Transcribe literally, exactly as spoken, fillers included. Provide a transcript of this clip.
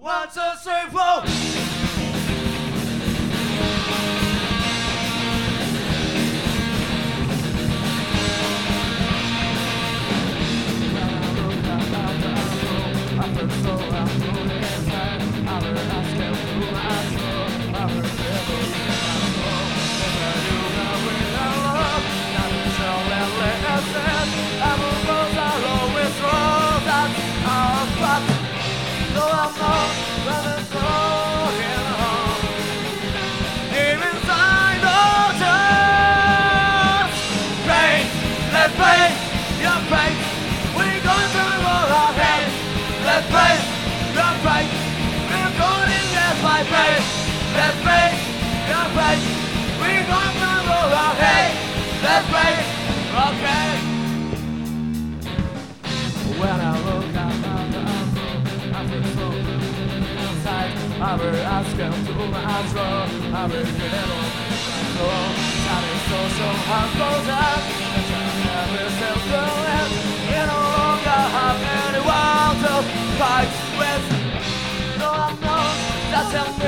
One, two, three, four. Let's break your face. We're gonna roll our head. Let's break, okay. When I look at my phone, I feel so inside. I will ask him to my astro. I will get it on my soul. Starting social house goes up. I will still go in. You no longer have anyone to fight with. No, I'm not. That's him.